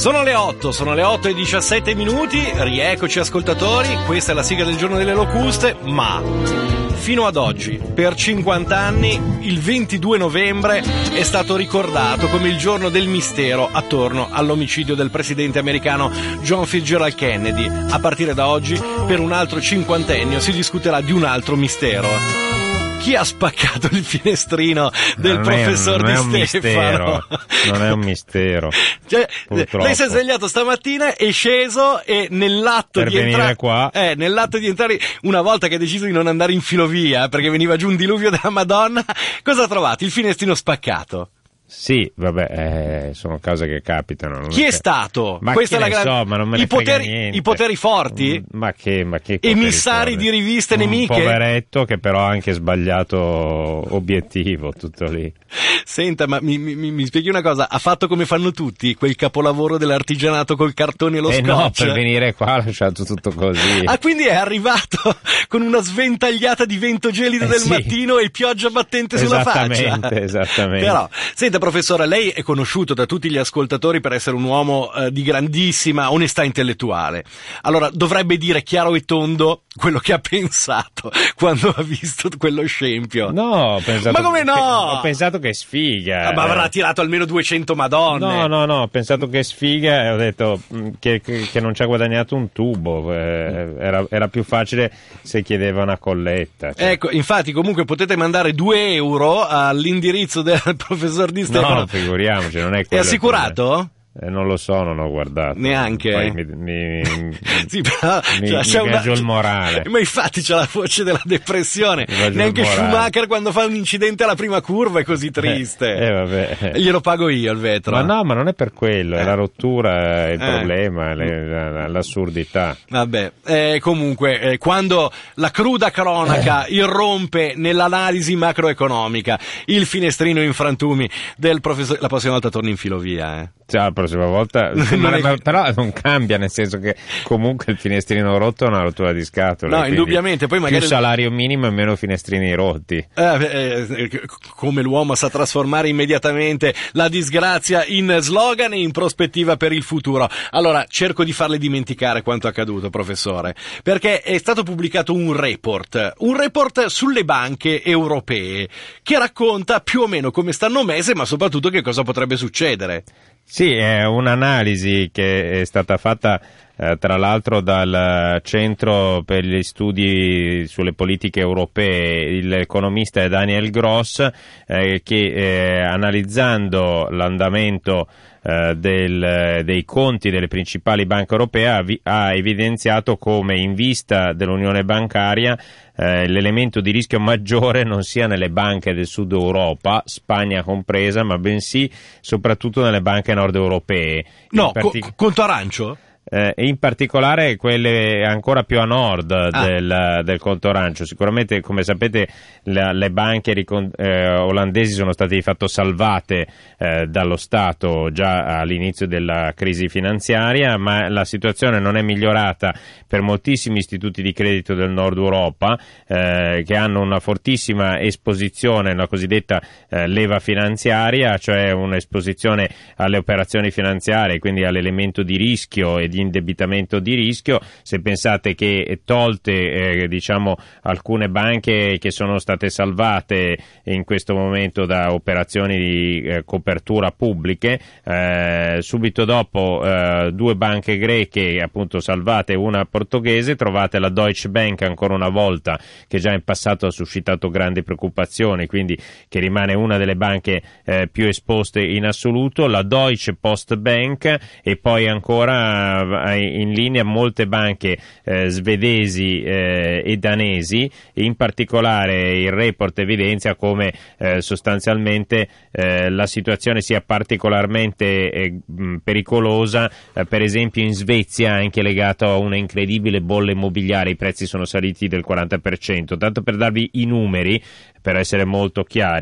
Sono le 8 e 17 minuti, rieccoci ascoltatori, questa è la sigla del giorno delle locuste, ma fino ad oggi, per 50 anni, il 22 novembre è stato ricordato come il giorno del mistero attorno all'omicidio del presidente americano John Fitzgerald Kennedy. A partire da oggi, per un altro cinquantennio, si discuterà di un altro mistero. Chi ha spaccato il finestrino del professor Di Stefano? Non è un mistero. Cioè, lei si è svegliato stamattina, è sceso e nell'atto per di entrare, una volta che ha deciso di non andare in filovia perché veniva giù un diluvio della Madonna, cosa ha trovato? Il finestrino spaccato. Sì, vabbè, sono cose che capitano. Chi è stato? Ma questa che è la so, ma non me ne frega niente. I poteri forti? Ma che emissari di riviste nemiche? Un poveretto che però ha anche sbagliato obiettivo, tutto lì. Senta, ma mi spieghi una cosa, ha fatto come fanno tutti, quel capolavoro dell'artigianato col cartone e lo scotch? No, per venire qua ha lasciato tutto così. Ah, quindi è arrivato con una sventagliata di vento gelido del mattino e pioggia battente sulla faccia. Esattamente. Però, senta professore, lei è conosciuto da tutti gli ascoltatori per essere un uomo di grandissima onestà intellettuale. Allora, dovrebbe dire chiaro e tondo quello che ha pensato quando ha visto quello scempio. No, ma come no? Ho pensato che sfiga. Ma avrà tirato almeno 200 madonne. No, ho pensato che sfiga e ho detto che non ci ha guadagnato un tubo. Era più facile se chiedeva una colletta. Cioè. Ecco, infatti comunque potete mandare 2 euro all'indirizzo del professor Di Stefano. No, figuriamoci, non è quello. È assicurato? Non lo so, non ho guardato. Neanche? Poi sì, però, mi piace il morale. Ma infatti c'è la voce della depressione. Neanche Schumacher quando fa un incidente alla prima curva è così triste. Vabbè. Glielo pago io il vetro. Ma no, ma non è per quello, è la rottura, il problema, l'assurdità. Vabbè, comunque, quando la cruda cronaca irrompe nell'analisi macroeconomica, il finestrino in frantumi del professore, la prossima volta torni in filovia, Cioè, la prossima volta però non cambia, nel senso che comunque il finestrino rotto è una rottura di scatole. No, indubbiamente. Poi magari più salario minimo e meno finestrini rotti. Come l'uomo sa trasformare immediatamente la disgrazia in slogan e in prospettiva per il futuro. Allora, cerco di farle dimenticare quanto accaduto, professore, perché è stato pubblicato un report sulle banche europee che racconta più o meno come stanno messe, ma soprattutto che cosa potrebbe succedere. Sì, è un'analisi che è stata fatta tra l'altro dal Centro per gli Studi sulle Politiche Europee. L'economista è Daniel Gross, che analizzando l'andamento dei conti delle principali banche europee ha evidenziato come, in vista dell'unione bancaria, l'elemento di rischio maggiore non sia nelle banche del sud Europa, Spagna compresa, ma bensì soprattutto nelle banche nord europee. No, conto arancio? In particolare quelle ancora più a nord del conto arancio. Sicuramente, come sapete, le banche olandesi sono state di fatto salvate dallo Stato già all'inizio della crisi finanziaria, ma la situazione non è migliorata per moltissimi istituti di credito del nord Europa, che hanno una fortissima esposizione, la cosiddetta leva finanziaria, cioè un'esposizione alle operazioni finanziarie, quindi all'elemento di rischio e di indebitamento di rischio. Se pensate che tolte alcune banche che sono state salvate in questo momento da operazioni di copertura pubbliche, subito dopo 2 banche greche appunto salvate, una portoghese, trovate la Deutsche Bank ancora una volta, che già in passato ha suscitato grandi preoccupazioni, quindi che rimane una delle banche più esposte in assoluto, la Deutsche Post Bank, e poi ancora in linea molte banche svedesi e danesi. In particolare il report evidenzia come sostanzialmente la situazione sia particolarmente pericolosa, per esempio in Svezia, anche legato a una incredibile bolla immobiliare. I prezzi sono saliti del 40%. Tanto per darvi i numeri, per essere molto chiari,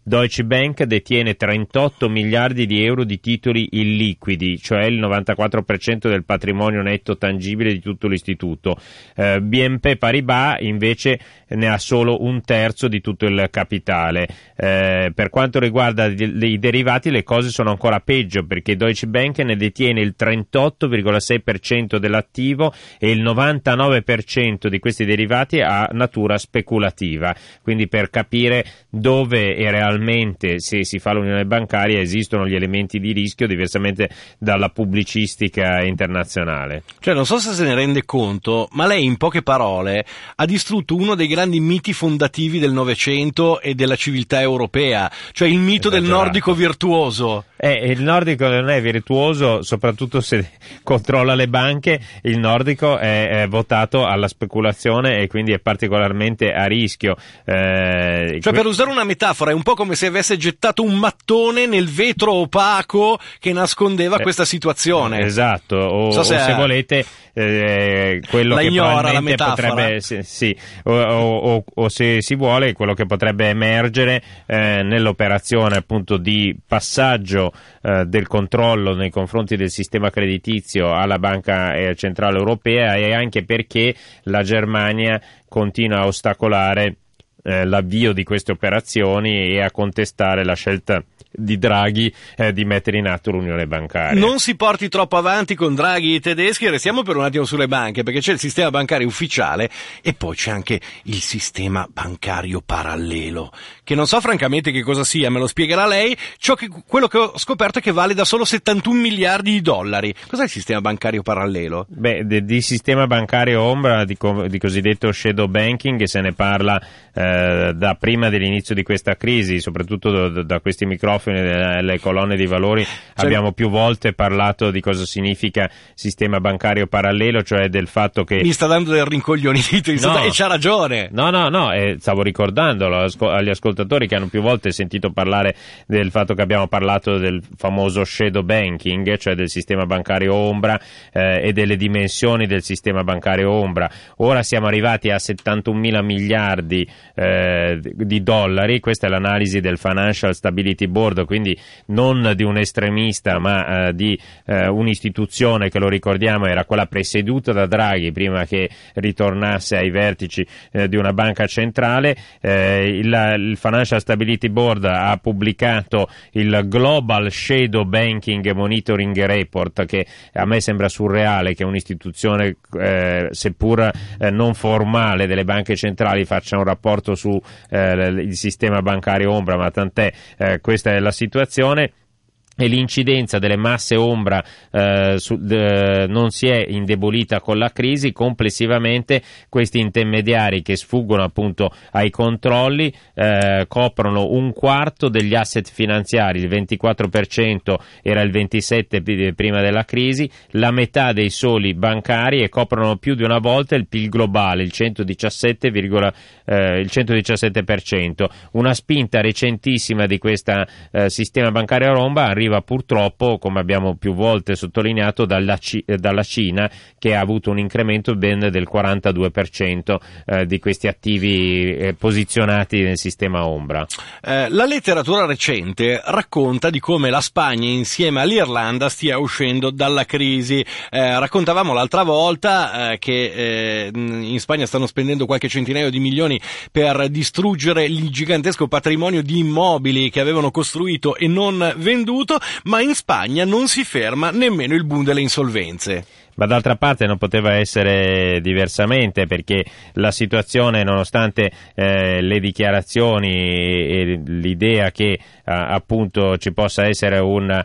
Deutsche Bank detiene 38 miliardi di euro di titoli illiquidi, cioè il 94% del patrimonio netto tangibile di tutto l'istituto. BNP Paribas invece ne ha solo un terzo di tutto il capitale. Per quanto riguarda i derivati, le cose sono ancora peggio, perché Deutsche Bank ne detiene il 38,6% dell'attivo e il 99% di questi derivati ha natura speculativa. Quindi, per capire dove e realmente, se si fa l'unione bancaria, esistono gli elementi di rischio, diversamente dalla pubblicistica internazionale. Cioè, non so se ne rende conto, ma lei in poche parole ha distrutto uno dei grandi miti fondativi del Novecento e della civiltà europea, cioè il mito del nordico virtuoso. Il nordico non è virtuoso, soprattutto se controlla le banche. Il nordico è votato alla speculazione e quindi è particolarmente a rischio. Per usare una metafora, è un po' come se avesse gettato un mattone nel vetro opaco che nascondeva questa situazione. Esatto, o se volete, quello che probabilmente potrebbe, o se si vuole, quello che potrebbe emergere nell'operazione appunto di passaggio del controllo nei confronti del sistema creditizio alla Banca Centrale Europea, e anche perché la Germania continua a ostacolare l'avvio di queste operazioni e a contestare la scelta di Draghi di mettere in atto l'unione bancaria. Non si porti troppo avanti con Draghi e i tedeschi, restiamo per un attimo sulle banche, perché c'è il sistema bancario ufficiale e poi c'è anche il sistema bancario parallelo, che non so francamente che cosa sia, me lo spiegherà lei. Quello che ho scoperto è che vale da solo 71 miliardi di dollari. Cos'è il sistema bancario parallelo? Di sistema bancario ombra, di cosiddetto shadow banking, se ne parla da prima dell'inizio di questa crisi, soprattutto da questi microfoni, le colonne di valori. Abbiamo più volte parlato di cosa significa sistema bancario parallelo, cioè del fatto che... Mi sta dando del rincoglionito e c'ha ragione. No, stavo ricordandolo agli ascoltatori che hanno più volte sentito parlare del fatto che abbiamo parlato del famoso shadow banking, cioè del sistema bancario ombra e delle dimensioni del sistema bancario ombra. Ora siamo arrivati a 71 mila miliardi di dollari. Questa è l'analisi del Financial Stability Board, quindi non di un estremista, ma di un'istituzione che, lo ricordiamo, era quella presieduta da Draghi prima che ritornasse ai vertici di una banca centrale. Il Financial Stability Board ha pubblicato il Global Shadow Banking Monitoring Report, che a me sembra surreale che un'istituzione seppur non formale delle banche centrali faccia un rapporto su il sistema bancario ombra, ma tant'è, questa è la situazione. E l'incidenza delle masse ombra non si è indebolita con la crisi. Complessivamente questi intermediari, che sfuggono appunto ai controlli, coprono un quarto degli asset finanziari, il 24% era il 27% prima della crisi, la metà dei soli bancari, e coprono più di una volta il PIL globale, il 117%. Una spinta recentissima di questo sistema bancario ombra arriva purtroppo, come abbiamo più volte sottolineato, dalla Cina, che ha avuto un incremento ben del 42% di questi attivi posizionati nel sistema ombra. La letteratura recente racconta di come la Spagna, insieme all'Irlanda, stia uscendo dalla crisi. Raccontavamo l'altra volta che in Spagna stanno spendendo qualche centinaio di milioni per distruggere il gigantesco patrimonio di immobili che avevano costruito e non venduto, ma in Spagna non si ferma nemmeno il boom delle insolvenze. Ma d'altra parte non poteva essere diversamente, perché la situazione, nonostante le dichiarazioni e l'idea che appunto ci possa essere una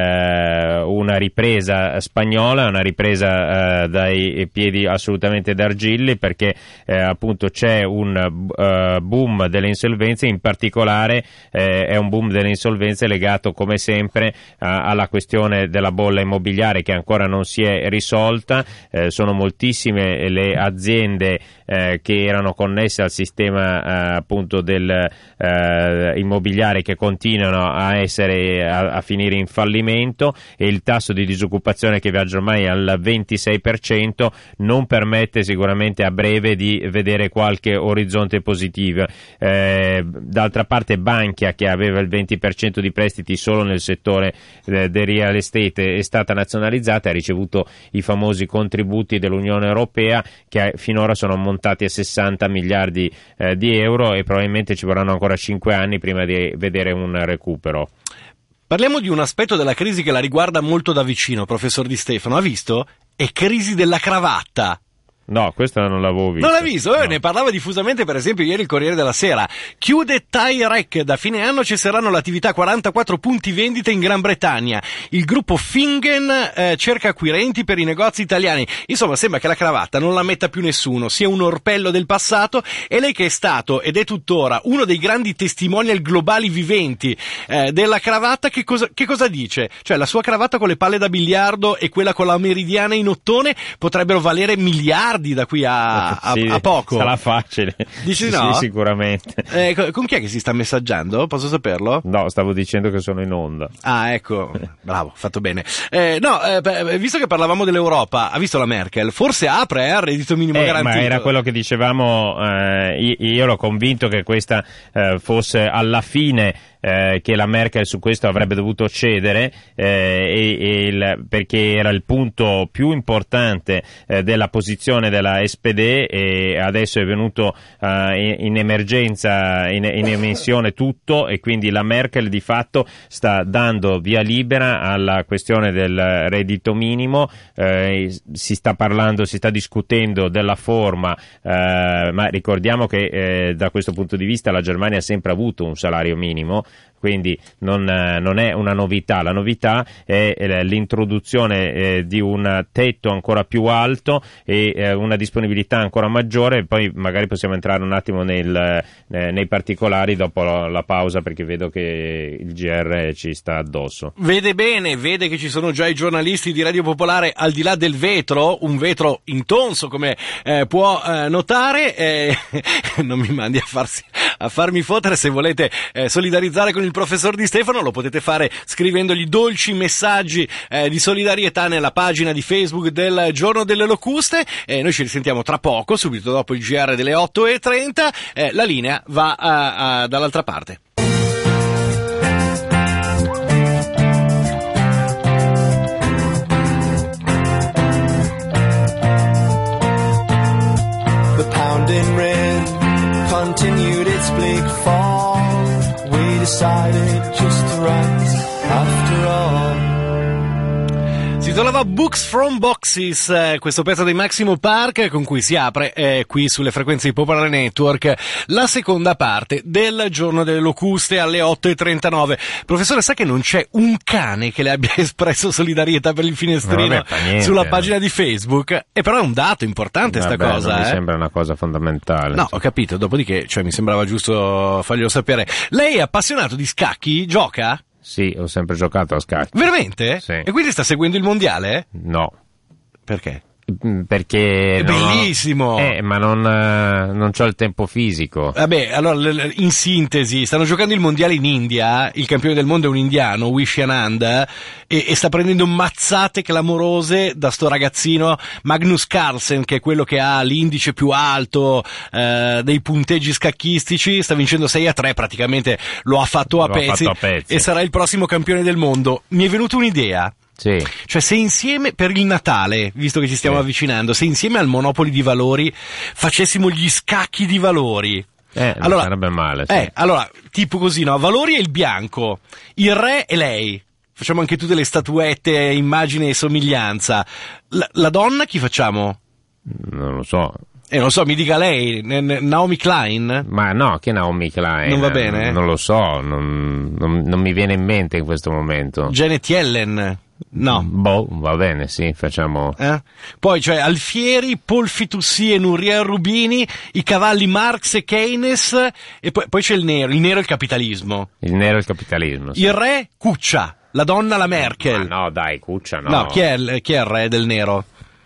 ripresa spagnola, una ripresa dai piedi assolutamente d'argilli, perché appunto c'è un boom delle insolvenze. In particolare è un boom delle insolvenze legato, come sempre, alla questione della bolla immobiliare, che ancora non si è risolta, risolta, sono moltissime le aziende che erano connesse al sistema appunto del immobiliare che continuano a finire in fallimento, e il tasso di disoccupazione che viaggia ormai al 26% non permette sicuramente a breve di vedere qualche orizzonte positivo. D'altra parte Bankia, che aveva il 20% di prestiti solo nel settore del real estate, è stata nazionalizzata e ha ricevuto i famosi contributi dell'Unione Europea, che finora sono ammontati a 60 miliardi di euro, e probabilmente ci vorranno ancora 5 anni prima di vedere un recupero. Parliamo di un aspetto della crisi che la riguarda molto da vicino, professor Di Stefano. Ha visto? È crisi della cravatta. No, questa non l'avevo vista. Non l'ha visto? No. Ne parlava diffusamente, per esempio, ieri il Corriere della Sera. Chiude Tie Rec. Da fine anno cesseranno l'attività 44 punti vendita in Gran Bretagna. Il gruppo Fingen cerca acquirenti per i negozi italiani. Insomma, sembra che la cravatta non la metta più nessuno, sia un orpello del passato, e lei, che è stato ed è tuttora uno dei grandi testimonial globali viventi della cravatta, che cosa dice? Cioè, la sua cravatta con le palle da biliardo e quella con la meridiana in ottone potrebbero valere miliardi da qui a poco. Sarà facile. Dici no? Sì, sicuramente. Con chi è che si sta messaggiando? Posso saperlo? No, stavo dicendo che sono in onda. Ah, ecco. Bravo, fatto bene. Visto che parlavamo dell'Europa, ha visto la Merkel? Forse apre il reddito minimo garantito. Ma era quello che dicevamo, io ero convinto che questa fosse alla fine, che la Merkel su questo avrebbe dovuto cedere, perché era il punto più importante della posizione della SPD, e adesso è venuto in emergenza, in emissione tutto, e quindi la Merkel di fatto sta dando via libera alla questione del reddito minimo. Si sta discutendo della forma, ma ricordiamo che da questo punto di vista la Germania ha sempre avuto un salario minimo, quindi non è una novità. La novità è l'introduzione di un tetto ancora più alto e una disponibilità ancora maggiore. Poi magari possiamo entrare un attimo nei particolari dopo la pausa, perché vedo che il GR ci sta addosso. Vede bene, vede che ci sono già i giornalisti di Radio Popolare al di là del vetro, un vetro intonso come può notare. Non mi mandi a farmi fottere. Se volete solidarizzare con il professor Di Stefano, lo potete fare scrivendogli dolci messaggi di solidarietà nella pagina di Facebook del Giorno delle Locuste. Noi ci risentiamo tra poco, subito dopo il GR delle 8:30. La linea va dall'altra parte. The pounding rain continued its bleak fall. We decided just to write after all. Si trovava Books from Boxes, questo pezzo dei Maximo Park, con cui si apre qui sulle frequenze di Popolare Network la seconda parte del Giorno delle Locuste alle 8:39. Professore, sa che non c'è un cane che le abbia espresso solidarietà per il finestrino sulla pagina di Facebook? E però è un dato importante sta cosa. Mi sembra una cosa fondamentale. No, ho capito, dopodiché mi sembrava giusto farglielo sapere. Lei è appassionato di scacchi? Gioca? Sì, ho sempre giocato a scacchi. Veramente? Sì. E quindi sta seguendo il mondiale? No. Perché? Perché è bellissimo. Ma non c'ho il tempo fisico. Vabbè, allora in sintesi, stanno giocando il mondiale in India, il campione del mondo è un indiano, Wishi Anand, e sta prendendo mazzate clamorose da sto ragazzino Magnus Carlsen, che è quello che ha l'indice più alto dei punteggi scacchistici. Sta vincendo 6-3, praticamente lo ha fatto a pezzi, e sarà il prossimo campione del mondo. Mi è venuta un'idea. Sì. Cioè, se insieme per il Natale, visto che ci stiamo avvicinando, se insieme al Monopoli di valori facessimo gli scacchi di valori, allora sarebbe male. Sì. Allora, tipo così, no? Valori è il bianco, il re è lei. Facciamo anche tutte le statuette, immagine e somiglianza. La donna chi facciamo? Non lo so. Non so, mi dica lei, Naomi Klein? Ma no, che Naomi Klein? Non va bene? Non lo so, non mi viene in mente in questo momento. Janet Yellen? No. Va bene, sì, facciamo. Poi c'è Alfieri, Paul Fitoussi e Nouriel Rubini, i cavalli Marx e Keynes, e poi c'è il nero è il capitalismo. Il nero è il capitalismo, sì. Il re Cuccia, la donna la Merkel. Ma no, dai, Cuccia no. No, chi è il re del nero?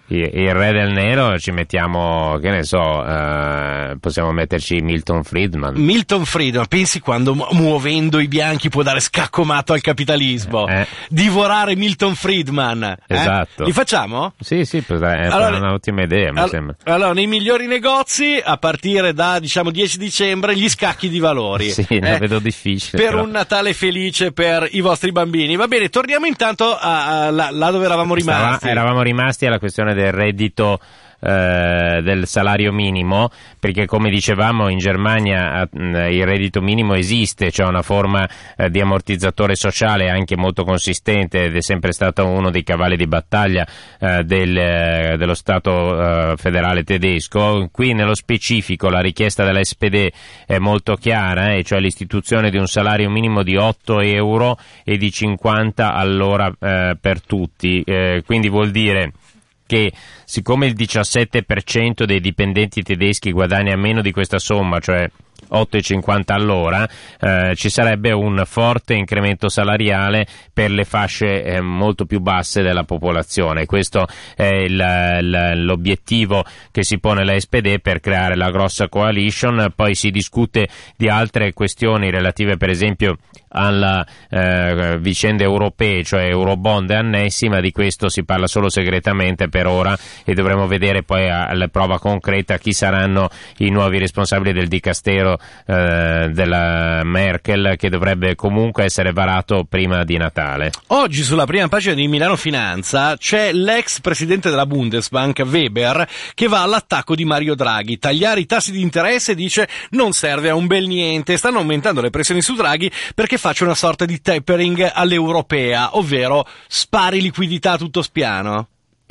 il re del nero ci mettiamo, che ne so, possiamo metterci Milton Friedman. Milton Friedman, pensi quando muovendo i bianchi può dare scaccomato al capitalismo? Divorare Milton Friedman. Esatto. Li facciamo? Sì, è un'ottima idea, mi sembra. Allora, nei migliori negozi, a partire da, 10 dicembre, gli scacchi di valori. Sì, la vedo difficile. Per però. un Natale felice per i vostri bambini. Va bene, torniamo intanto là dove eravamo rimasti. Eravamo rimasti alla questione del reddito del salario minimo, perché come dicevamo in Germania il reddito minimo esiste, c'è una forma di ammortizzatore sociale anche molto consistente ed è sempre stato uno dei cavalli di battaglia dello Stato federale tedesco. Qui nello specifico la richiesta della SPD è molto chiara, cioè l'istituzione di un salario minimo di 8 euro e di 50 all'ora per tutti, quindi vuol dire che siccome il 17% dei dipendenti tedeschi guadagna meno di questa somma, cioè 8,50 all'ora, ci sarebbe un forte incremento salariale per le fasce molto più basse della popolazione. Questo è l'obiettivo che si pone la SPD per creare la grossa coalition. Poi si discute di altre questioni relative per esempio alla vicende europee, cioè Eurobond e annessi, ma di questo si parla solo segretamente per ora e dovremo vedere poi alla prova concreta chi saranno i nuovi responsabili del dicastero della Merkel, che dovrebbe comunque essere varato prima di Natale. Oggi sulla prima pagina di Milano Finanza c'è l'ex presidente della Bundesbank Weber che va all'attacco di Mario Draghi. Tagliare i tassi di interesse, dice, non serve a un bel niente, stanno aumentando le pressioni su Draghi perché faccia una sorta di tapering all'europea, ovvero spari liquidità a tutto spiano.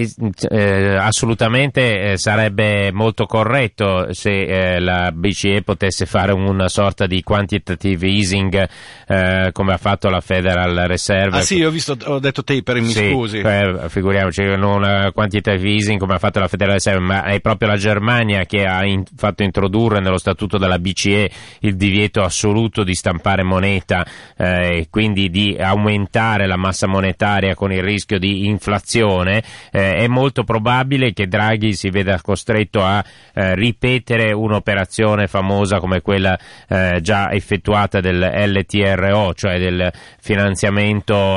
Assolutamente sarebbe molto corretto se la BCE potesse fare una sorta di quantitative easing come ha fatto la Federal Reserve. Ah sì, ho detto tapering, mi scusi. Figuriamoci, non quantitative easing come ha fatto la Federal Reserve, ma è proprio la Germania che ha fatto introdurre nello statuto della BCE il divieto assoluto di stampare moneta e quindi di aumentare la massa monetaria con il rischio di inflazione. È molto probabile che Draghi si veda costretto a ripetere un'operazione famosa come quella già effettuata del LTRO, cioè del finanziamento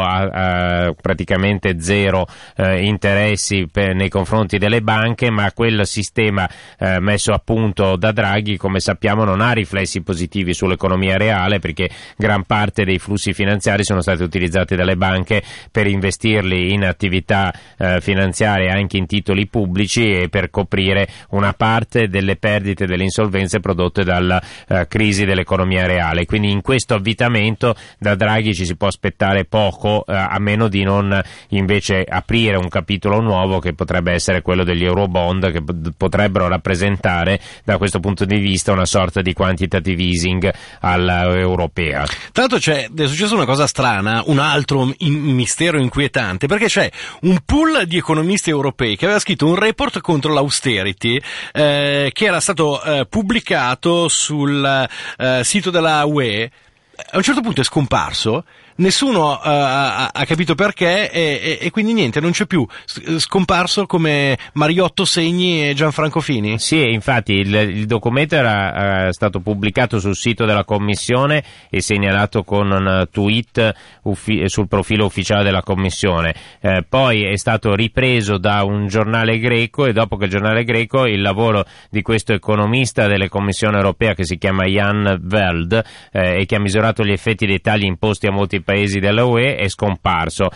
a praticamente zero interessi nei confronti delle banche, ma quel sistema messo a punto da Draghi, come sappiamo, non ha riflessi positivi sull'economia reale, perché gran parte dei flussi finanziari sono stati utilizzati dalle banche per investirli in attività finanziarie, anche in titoli pubblici, e per coprire una parte delle perdite, delle insolvenze prodotte dalla crisi dell'economia reale. Quindi in questo avvitamento da Draghi ci si può aspettare poco, a meno di non invece aprire un capitolo nuovo che potrebbe essere quello degli Eurobond, che potrebbero rappresentare da questo punto di vista una sorta di quantitative easing all'europea. Tra l'altro è successa una cosa strana, un altro mistero inquietante, perché c'è un pool di economisti europei che aveva scritto un report contro l'austerity che era stato pubblicato sul sito della UE. A un certo punto è scomparso, nessuno ha capito perché e quindi niente, non c'è più, scomparso come Mariotto Segni e Gianfranco Fini. Sì, infatti il documento era stato pubblicato sul sito della Commissione e segnalato con un tweet sul profilo ufficiale della Commissione, poi è stato ripreso da un giornale greco, e dopo che il giornale greco, il lavoro di questo economista della Commissione europea che si chiama Jan Veld e che ha misurato gli effetti dei tagli imposti a molti paesi della UE, è scomparso.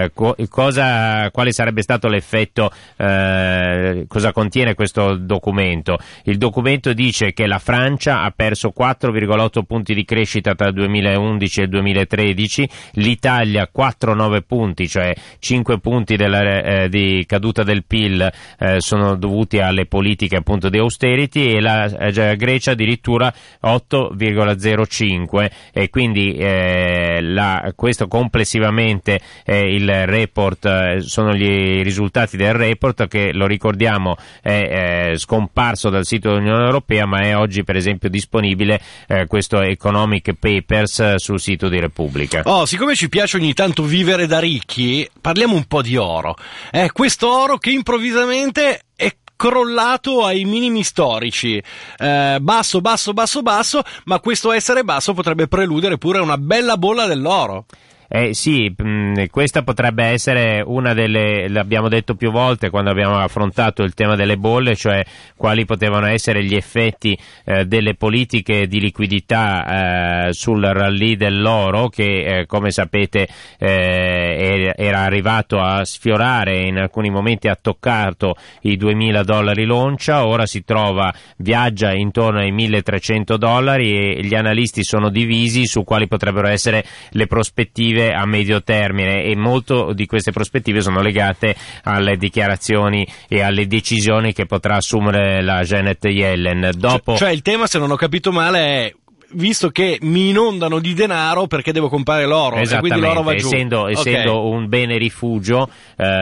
Quale sarebbe stato l'effetto? Cosa contiene questo documento? Il documento dice che la Francia ha perso 4,8 punti di crescita tra il 2011 e il 2013, l'Italia 4,9 punti, cioè 5 punti di caduta del PIL sono dovuti alle politiche appunto di austerity, e la Grecia addirittura 8,05, e quindi la questo complessivamente il report, sono i risultati del report che, lo ricordiamo, è scomparso dal sito dell'Unione Europea, ma è oggi per esempio disponibile questo Economic Papers sul sito di Repubblica. Siccome ci piace ogni tanto vivere da ricchi, parliamo un po' di oro. Questo oro che improvvisamente è crollato ai minimi storici, basso, ma questo essere basso potrebbe preludere pure una bella bolla dell'oro. Sì, questa potrebbe essere una delle, l'abbiamo detto più volte quando abbiamo affrontato il tema delle bolle, cioè quali potevano essere gli effetti delle politiche di liquidità sul rallye dell'oro che come sapete era arrivato a sfiorare, in alcuni momenti ha toccato i $2.000 l'oncia, ora si viaggia intorno ai $1.300 e gli analisti sono divisi su quali potrebbero essere le prospettive a medio termine, e molto di queste prospettive sono legate alle dichiarazioni e alle decisioni che potrà assumere la Janet Yellen. Cioè il tema, se non ho capito male, è: visto che mi inondano di denaro, perché devo comprare l'oro? E quindi l'oro va giù. Essendo un bene rifugio,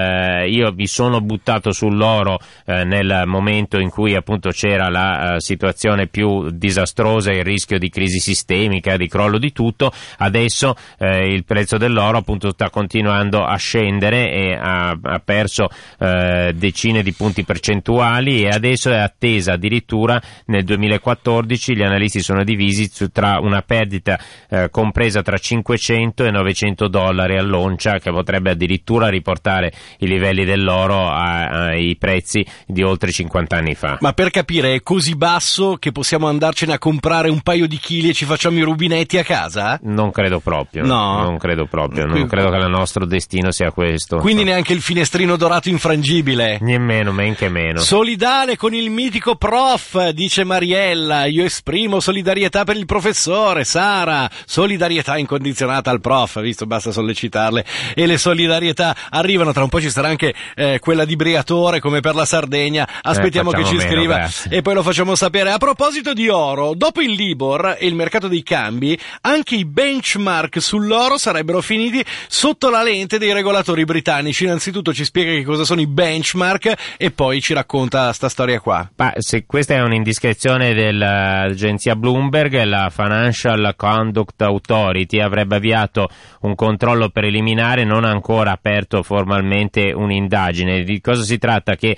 io mi sono buttato sull'oro nel momento in cui appunto c'era la situazione più disastrosa, il rischio di crisi sistemica, di crollo di tutto. Adesso il prezzo dell'oro appunto sta continuando a scendere e ha perso decine di punti percentuali, e adesso è attesa addirittura nel 2014, gli analisti sono divisi tra una perdita compresa tra $500 e $900 all'oncia, che potrebbe addirittura riportare i livelli dell'oro ai prezzi di oltre 50 anni fa. Ma per capire, è così basso che possiamo andarcene a comprare un paio di chili e ci facciamo i rubinetti a casa? Non credo proprio. No. Non credo proprio. Non credo che il nostro destino sia questo. Quindi neanche il finestrino dorato infrangibile? Nemmeno, men che meno. Solidale con il mitico prof, dice Mariella. Io esprimo solidarietà per il professore. Sara, solidarietà incondizionata al prof, visto, basta sollecitarle, e le solidarietà arrivano. Tra un po' ci sarà anche quella di Briatore, come per la Sardegna. Aspettiamo che ci scriva, grazie. E poi lo facciamo sapere. A proposito di oro, dopo il Libor e il mercato dei cambi, anche i benchmark sull'oro sarebbero finiti sotto la lente dei regolatori britannici. Innanzitutto ci spiega che cosa sono i benchmark e poi ci racconta sta storia qua. Se questa è un'indiscrezione dell'agenzia Bloomberg, la Financial Conduct Authority avrebbe avviato un controllo preliminare, non ha ancora aperto formalmente un'indagine. Di cosa si tratta? Che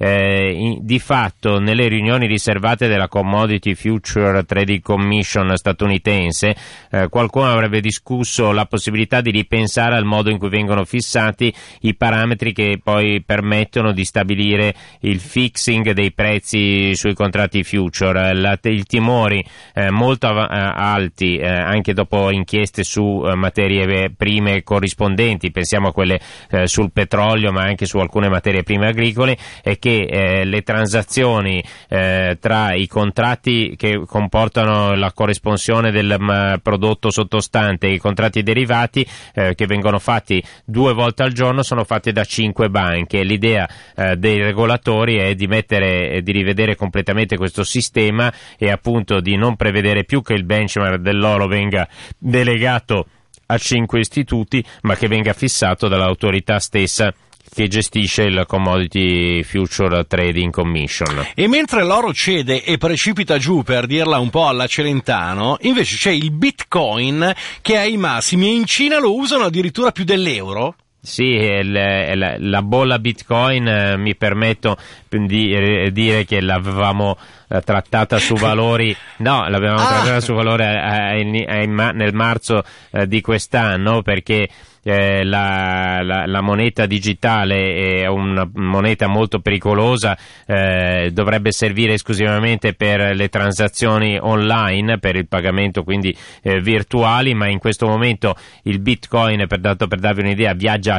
di fatto nelle riunioni riservate della Commodity Future Trading Commission statunitense qualcuno avrebbe discusso la possibilità di ripensare al modo in cui vengono fissati i parametri che poi permettono di stabilire il fixing dei prezzi sui contratti future. I timori molto alti anche dopo inchieste su materie prime corrispondenti, pensiamo a quelle sul petrolio ma anche su alcune materie prime agricole, è che le transazioni tra i contratti che comportano la corresponsione del prodotto sottostante e i contratti derivati che vengono fatti 2 volte al giorno sono fatti da 5 banche. L'idea dei regolatori è di rivedere completamente questo sistema e appunto di non prevedere più che il benchmark dell'oro venga delegato a 5 istituti, ma che venga fissato dall'autorità stessa che gestisce il Commodity Future Trading Commission. E mentre l'oro cede e precipita giù, per dirla un po' alla Celentano, invece c'è il Bitcoin che è ai massimi, e in Cina lo usano addirittura più dell'euro. Sì, la bolla Bitcoin mi permetto di dire che l'avevamo trattata su valori trattata su valori nel marzo di quest'anno, perché la moneta digitale è una moneta molto pericolosa, dovrebbe servire esclusivamente per le transazioni online, per il pagamento quindi virtuali, ma in questo momento il Bitcoin, per darvi un'idea, viaggia a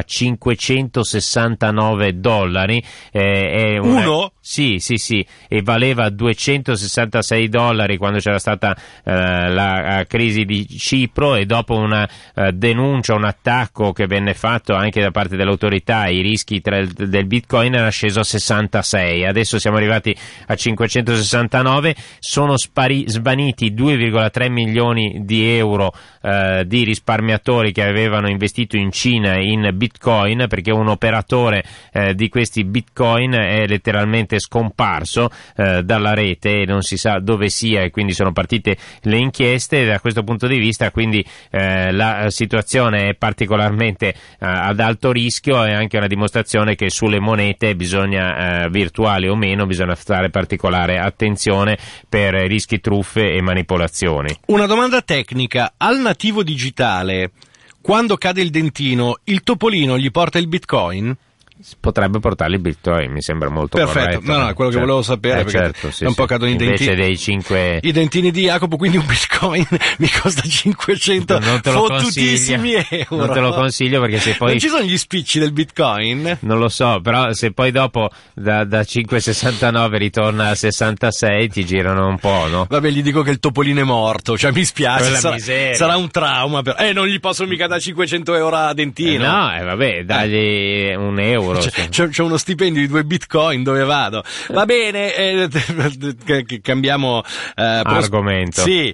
$569. Uno? Sì, e valeva $266 quando c'era stata la crisi di Cipro, e dopo una denuncia, un attacco attacco che venne fatto anche da parte dell'autorità ai rischi del Bitcoin era sceso a 66, adesso siamo arrivati a 569, sono svaniti 2,3 milioni di euro di risparmiatori che avevano investito in Cina in Bitcoin, perché un operatore di questi Bitcoin è letteralmente scomparso dalla rete e non si sa dove sia, e quindi sono partite le inchieste. Da questo punto di vista quindi la situazione è particolarmente ad alto rischio, e anche una dimostrazione che sulle monete bisogna, virtuali o meno, bisogna fare particolare attenzione per rischi, truffe e manipolazioni. Una domanda tecnica: al nativo digitale, quando cade il dentino, il topolino gli porta il Bitcoin? Potrebbe portarli il Bitcoin, mi sembra molto perfetto. corretto. No, è quello che volevo sapere, perché certo, sì, è un po' cadono i dentini. Invece dei 5... i dentini di Jacopo, quindi un Bitcoin mi costa 500 fottutissimi euro. Non te lo consiglio, perché se poi... Non ci sono gli spicci del Bitcoin? Non lo so, però se poi dopo da 5,69 ritorna a 66 ti girano un po', no? Vabbè, gli dico che il topolino è morto, cioè mi spiace, sarà un trauma. Non gli posso mica dare 500 euro a dentino. No, vabbè, dagli un euro. C'è uno stipendio di 2 Bitcoin, dove vado? Va bene, cambiamo argomento. Sì,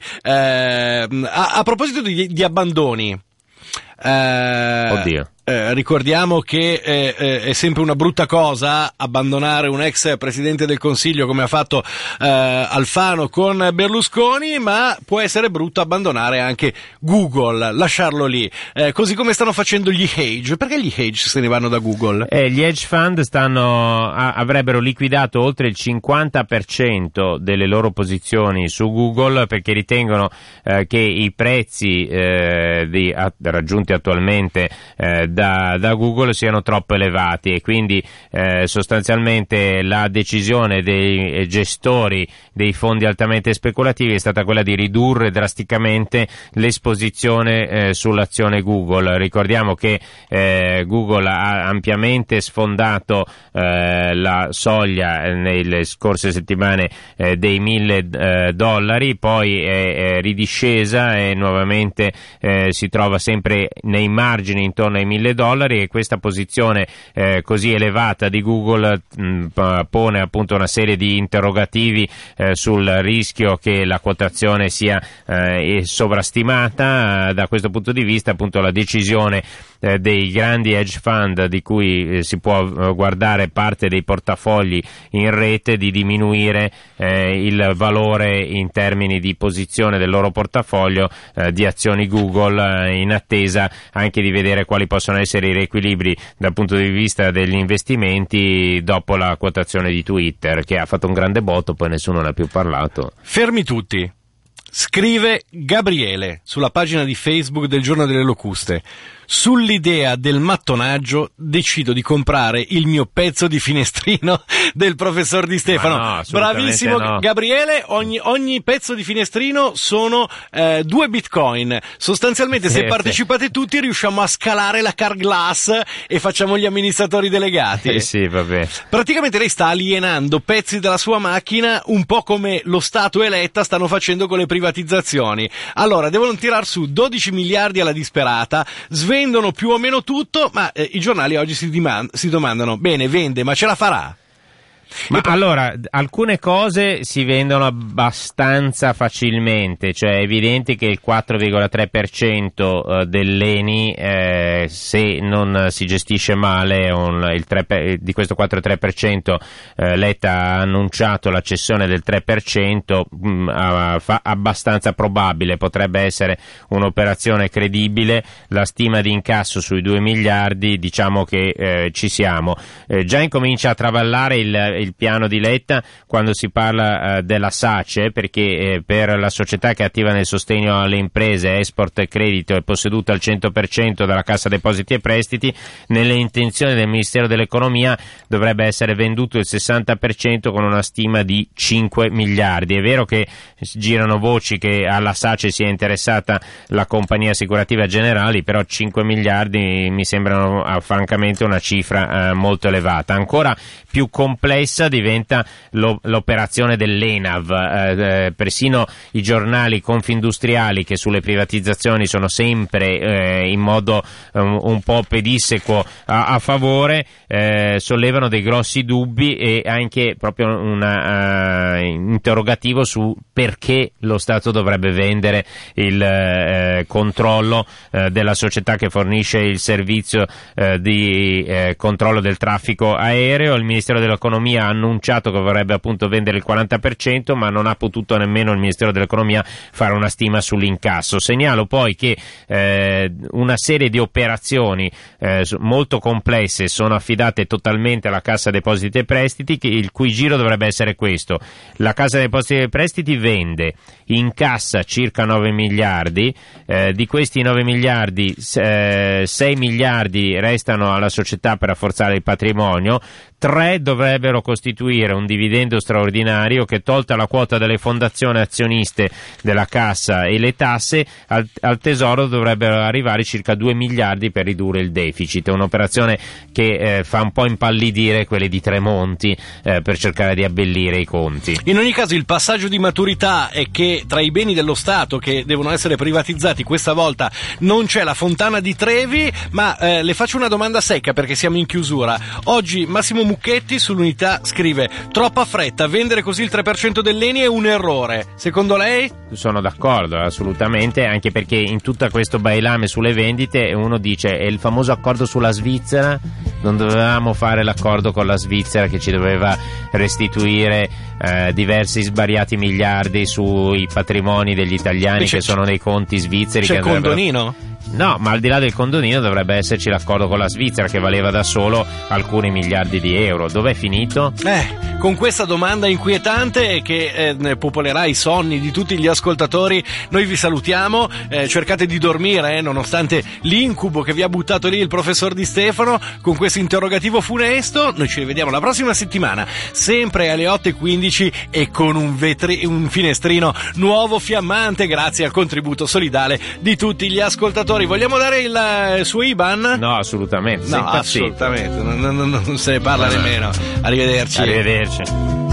a proposito di abbandoni. Oddio. Ricordiamo che è sempre una brutta cosa abbandonare un ex presidente del Consiglio, come ha fatto Alfano con Berlusconi, ma può essere brutto abbandonare anche Google, lasciarlo lì, così come stanno facendo gli hedge. Perché gli hedge se ne vanno da Google? Gli hedge fund avrebbero liquidato oltre il 50% delle loro posizioni su Google, perché ritengono che i prezzi raggiunti attualmente da Google siano troppo elevati, e quindi sostanzialmente la decisione dei gestori dei fondi altamente speculativi è stata quella di ridurre drasticamente l'esposizione sull'azione Google. Ricordiamo che Google ha ampiamente sfondato la soglia nelle scorse settimane dei $1.000, poi è ridiscesa e nuovamente si trova sempre nei margini intorno ai $1.000, e questa posizione così elevata di Google pone appunto una serie di interrogativi sul rischio che la quotazione sia sovrastimata. Da questo punto di vista appunto la decisione dei grandi hedge fund, di cui si può guardare parte dei portafogli in rete, di diminuire il valore in termini di posizione del loro portafoglio di azioni Google, in attesa anche di vedere quali possono essere i riequilibri dal punto di vista degli investimenti dopo la quotazione di Twitter, che ha fatto un grande botto, poi nessuno ne ha più parlato. Fermi tutti. Scrive Gabriele sulla pagina di Facebook del Giorno delle Locuste: sull'idea del mattonaggio decido di comprare il mio pezzo di finestrino del professor Di Stefano. No, bravissimo no. Gabriele, ogni pezzo di finestrino sono 2 Bitcoin. Sostanzialmente se partecipate tutti riusciamo a scalare la car glass e facciamo gli amministratori delegati. Sì, vabbè. Praticamente lei sta alienando pezzi della sua macchina, un po' come lo Stato e Letta stanno facendo con le privatizzazioni. Allora, devono tirar su 12 miliardi alla disperata, vendono più o meno tutto, ma i giornali oggi si domandano: bene, vende, ma ce la farà? Ma allora, alcune cose si vendono abbastanza facilmente, cioè è evidente che il 4,3% dell'ENI, se non si gestisce male, di questo 4,3%, Letta ha annunciato la cessione del 3%, abbastanza probabile, potrebbe essere un'operazione credibile. La stima di incasso sui 2 miliardi, diciamo che ci siamo. Già incomincia a travallare il piano di Letta quando si parla della SACE, perché per la società che è attiva nel sostegno alle imprese, Export Credito, è posseduta al 100% dalla Cassa Depositi e Prestiti. Nelle intenzioni del Ministero dell'Economia dovrebbe essere venduto il 60%, con una stima di 5 miliardi. È vero che girano voci che alla SACE sia interessata la compagnia assicurativa Generali, però 5 miliardi mi sembrano francamente una cifra molto elevata. Ancora più complessa stessa diventa l'operazione dell'ENAV. Persino i giornali confindustriali, che sulle privatizzazioni sono sempre in modo un po' pedissequo a favore, sollevano dei grossi dubbi e anche proprio un interrogativo su perché lo Stato dovrebbe vendere il controllo della società che fornisce il servizio di controllo del traffico aereo. Il Ministero dell'Economia ha annunciato che vorrebbe appunto vendere il 40%, ma non ha potuto nemmeno il Ministero dell'Economia fare una stima sull'incasso. Segnalo poi che una serie di operazioni molto complesse sono affidate totalmente alla Cassa Depositi e Prestiti, il cui giro dovrebbe essere questo: la Cassa Depositi e Prestiti vende, incassa circa 9 miliardi, di questi 9 miliardi 6 miliardi restano alla società per rafforzare il patrimonio, 3 dovrebbero costituire un dividendo straordinario che, tolta la quota delle fondazioni azioniste della Cassa e le tasse, al Tesoro dovrebbero arrivare circa 2 miliardi per ridurre il deficit. È un'operazione che fa un po' impallidire quelli di Tremonti per cercare di abbellire i conti. In ogni caso il passaggio di maturità è che tra i beni dello Stato che devono essere privatizzati questa volta non c'è la Fontana di Trevi, ma le faccio una domanda secca perché siamo in chiusura. Oggi Massimo Mucchetti sull'Unità scrive: troppa fretta, vendere così il 3% dell'ENI è un errore. Secondo lei? Sono d'accordo, assolutamente, anche perché in tutto questo bailame sulle vendite uno dice: è il famoso accordo sulla Svizzera, non dovevamo fare l'accordo con la Svizzera che ci doveva restituire diversi svariati miliardi sui patrimoni degli italiani che sono nei conti svizzeri. C'è il condonino? No, ma al di là del condonino dovrebbe esserci l'accordo con la Svizzera che valeva da solo alcuni miliardi di euro. Dov'è finito? Con questa domanda inquietante che popolerà i sonni di tutti gli ascoltatori, noi vi salutiamo, cercate di dormire nonostante l'incubo che vi ha buttato lì il professor Di Stefano con questo interrogativo funesto. Noi ci rivediamo la prossima settimana, sempre alle 8:15 e con un finestrino nuovo fiammante grazie al contributo solidale di tutti gli ascoltatori. Vogliamo dare il suo IBAN? No, assolutamente. No, assolutamente, non se ne parla nemmeno. Arrivederci.